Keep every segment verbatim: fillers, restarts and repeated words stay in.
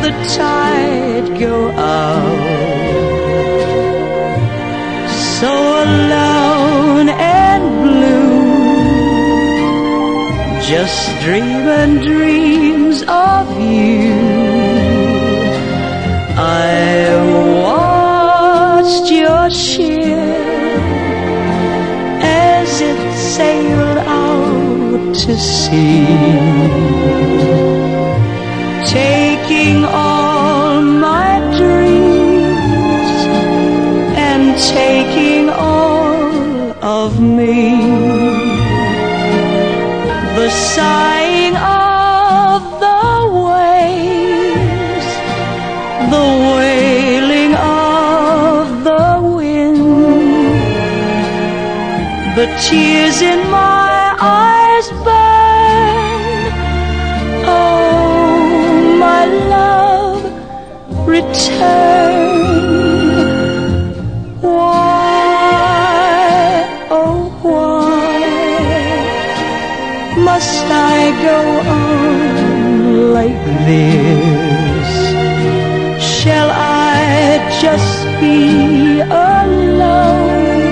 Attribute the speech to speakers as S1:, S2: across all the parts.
S1: the tide go out, so alone and blue, just dreaming dreams of you. I watched your ship as it sailed out to sea, taking all my dreams and taking all of me. The sighing of the waves, the wailing of the wind, the tears in my eyes burn. Oh, my love, return. Why, oh why must I go on like this? Shall I just be alone,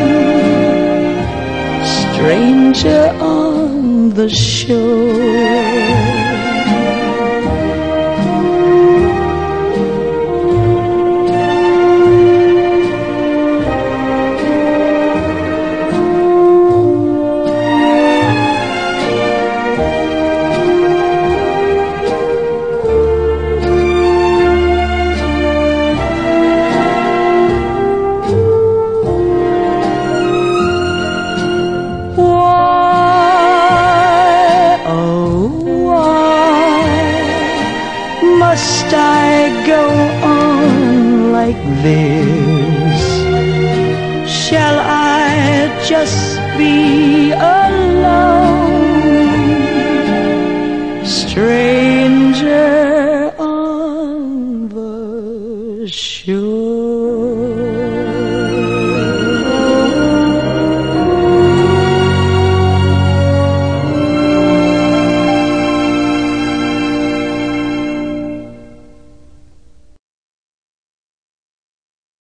S1: stranger on the shore? Must I go on like this? Shall I just be a